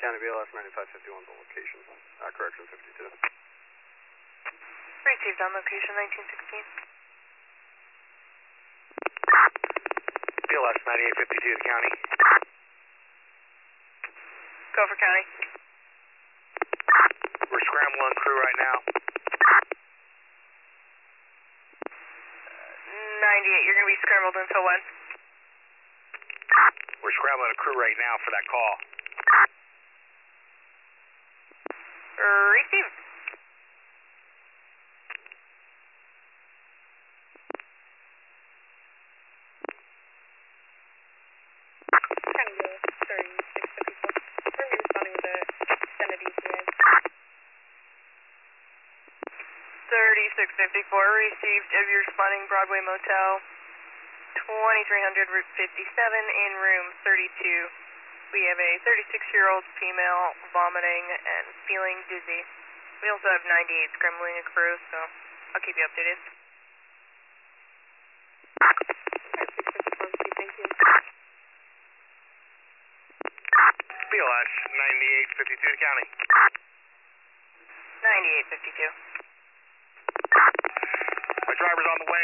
County BLS 9551 the location. Correction 52. Received on location 1916. BLS 9852 the county. Go for county. We're scrambling crew right now. 98, you're going to be scrambled until when? We're scrambling a crew right now for that call. Received. County Bill 3654. We're responding with a extended ETA. 3654, received of your responding Broadway Motel 2300 Route 57 in room 32. We have a 36-year-old female vomiting and feeling dizzy. We also have 98 scrambling a crew, so I'll keep you updated. Thank you. BLS 9852 the county. 9852. My driver's on the way.